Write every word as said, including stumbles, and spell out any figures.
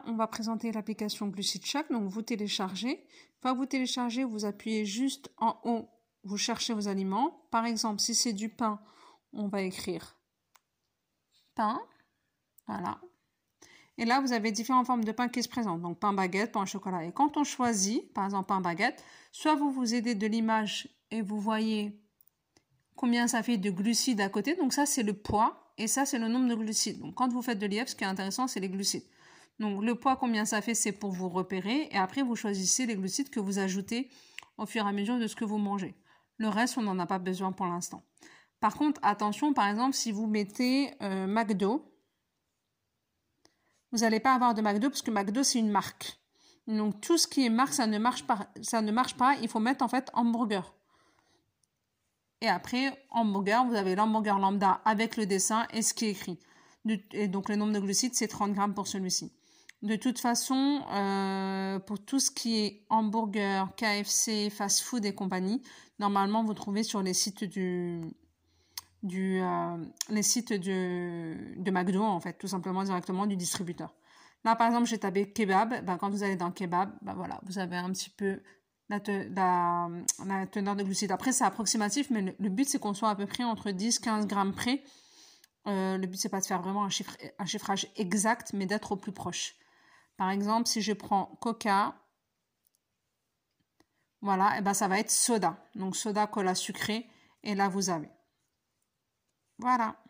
on va présenter l'application GlucideCheck. Donc, vous téléchargez. Une fois que vous téléchargez, vous appuyez juste en haut. Vous cherchez vos aliments. Par exemple, si c'est du pain, on va écrire pain. Voilà. Et là, vous avez différentes formes de pain qui se présentent. Donc, pain baguette, pain au chocolat. Et quand on choisit, par exemple, pain baguette, soit vous vous aidez de l'image et vous voyez combien ça fait de glucides à côté. Donc, ça, c'est le poids. Et ça, c'est le nombre de glucides. Donc, quand vous faites de l'I F, ce qui est intéressant, c'est les glucides. Donc, le poids, combien ça fait, c'est pour vous repérer. Et après, vous choisissez les glucides que vous ajoutez au fur et à mesure de ce que vous mangez. Le reste, on n'en a pas besoin pour l'instant. Par contre, attention, par exemple, si vous mettez euh, McDo, vous n'allez pas avoir de McDo parce que McDo, c'est une marque. Donc, tout ce qui est marque, ça ne marche pas. Ça ne marche pas. Il faut mettre, en fait, hamburger. Et après, hamburger, vous avez l'hamburger lambda avec le dessin et ce qui est écrit. Et donc, le nombre de glucides, c'est trente grammes pour celui-ci. De toute façon, euh, pour tout ce qui est hamburger, K F C, fast food et compagnie, normalement, vous trouvez sur les sites du, du, euh, les sites du, de McDo, en fait, tout simplement directement du distributeur. Là, par exemple, j'ai tapé kebab. Ben, quand vous allez dans kebab, ben voilà, vous avez un petit peu la, te, la, la teneur de glucides. Après, c'est approximatif, mais le, le but, c'est qu'on soit à peu près entre dix à quinze grammes près. Euh, le but, c'est pas de faire vraiment un, chiffre, un chiffrage exact, mais d'être au plus proche. Par exemple, si je prends Coca, voilà, et ben ça va être soda. Donc, soda, cola sucré. Et là, vous avez. Voilà.